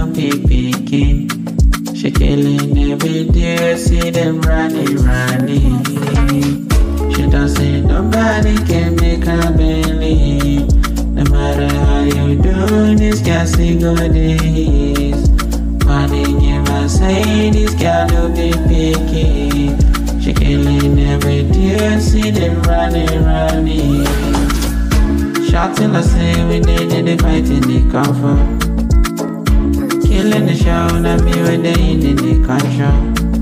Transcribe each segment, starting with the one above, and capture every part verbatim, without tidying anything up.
no be picking. She killing every day, see them running, running. She don't say nobody can make her believe. No matter how you do, this girl still go this. Money give her say this girl no be picky. She killing every day, see them running, running. Shout till I say we did in the fight in the comfort. Killing the show, not me when they in the control.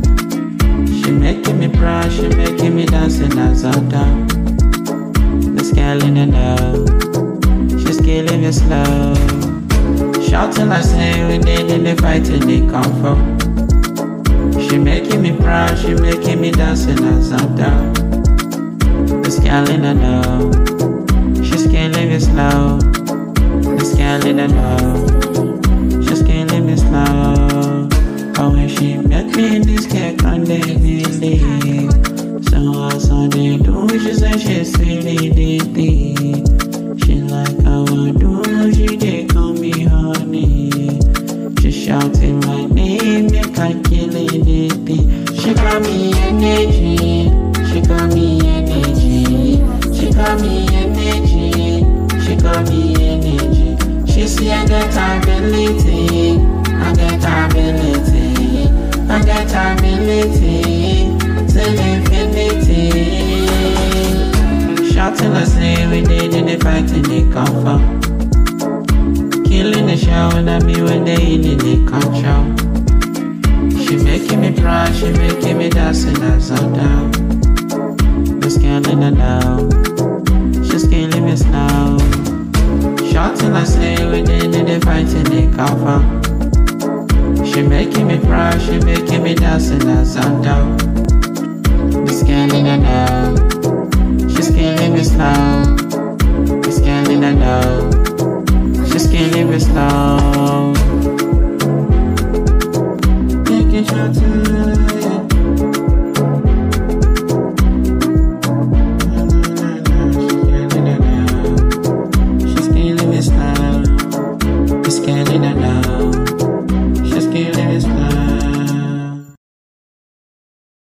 She making me proud, she making me dancing as I down. This girl in the know, she's killing me slow. Shout till I say we did in the fight in the comfort. She making me proud, she making me dancing as I down. This girl in the know, she's killing me slow. This girl in the know, she's killing me slow. Oh, when she met me in this girl can't they believe. So I saw they do, she said she's really deeply. She like how I do, she they call me honey. She shouting my name, make I kill it. She got me energy, she got me energy. She got me energy, she got me energy. She see I get ability, I get ability, I get ability till infinity. Shout till I say we did in the fight in the comfort. Killing the show and I be when they in the control. She making me proud, she making me dancing as I'm down. This girl in the know, she's killing me slow. Shout till I say we did in the fight in the comfort. She making me proud, she making me dancing as I'm down. This girl in the know, she's killing me slow. This girl in the know, she's killing me slow.